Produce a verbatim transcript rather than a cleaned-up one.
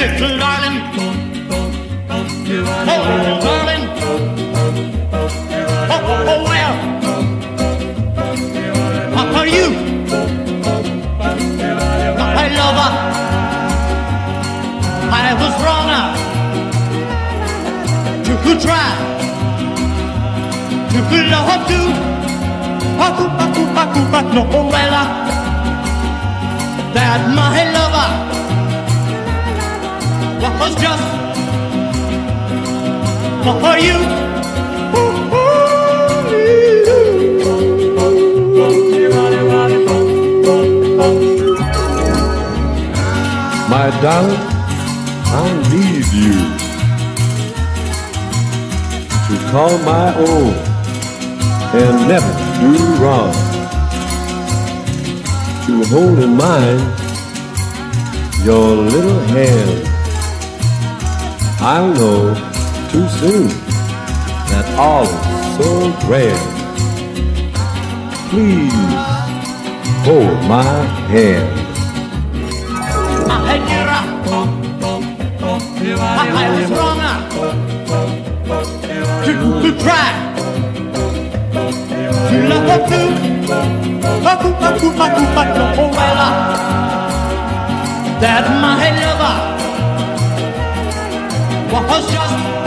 little darling. Oh, little darling. Oh, oh, oh well. How are you? My lover. I was wrong to try to love you. Aku, aku, aku, but no well. That my lover was just for you. My darling, I need you to call my own and never do wrong, to hold in mind your little hand. I'll know too soon that all is so grand. Please hold my hand. I was wrong to, to try to love her too. Aku, aku, aku, but no well. That my lover was just